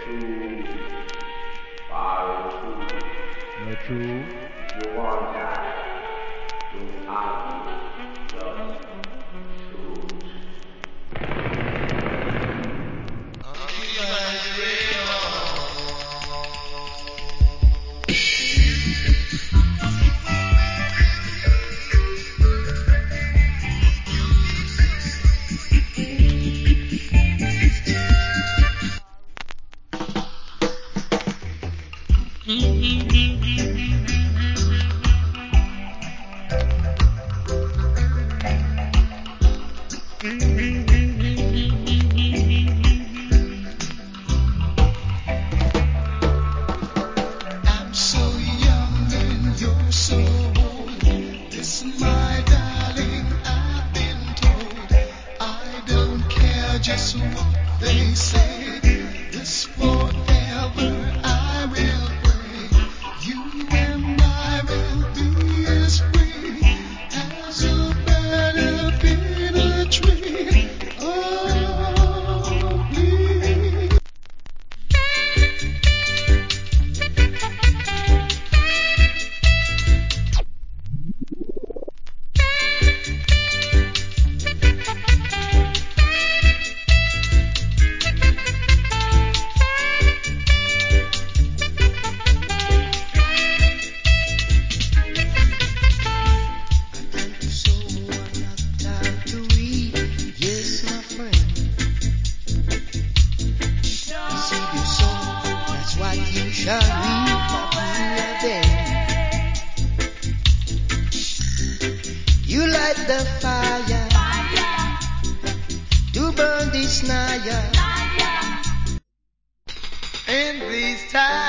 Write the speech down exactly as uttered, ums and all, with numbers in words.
Not true. You want that? You argue your truth. I'm so young and you're so old. Listen, my darling, I've been told I don't care just what they say. This forever I will pray. You and I will be as free as a bird up in a tree. Oh, please. Thank you so much time to read. Yes, my friend. Receive your soul. That's what you shall reap at the end. You light the fire to burn this naya. And this time.